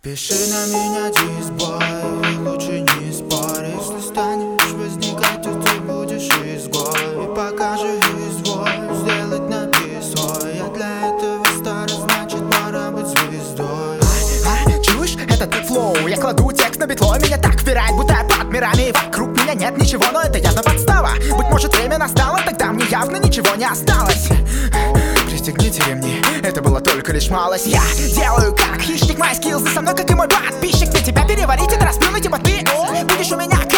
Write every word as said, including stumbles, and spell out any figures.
Пиши на меня дисбой, лучше не спорь. Если станешь возникать, то ты будешь изгой. И покажи изволь сделать напис свой. Я для этого стар, значит пора быть звездой. А, а, чуешь, это ты флоу. Я кладу текст на битло, меня так впирает, будто я под мирами. И вокруг меня нет ничего, но это явно подстава. Быть может время настало, тогда мне явно ничего не осталось. Пристегните ремни, это было только лишь малость. Я делаю как хищник, мои скиллзы со мной, как и мой подписчик. Для тебя переварить это, расплюнуть, ибо ты будешь у меня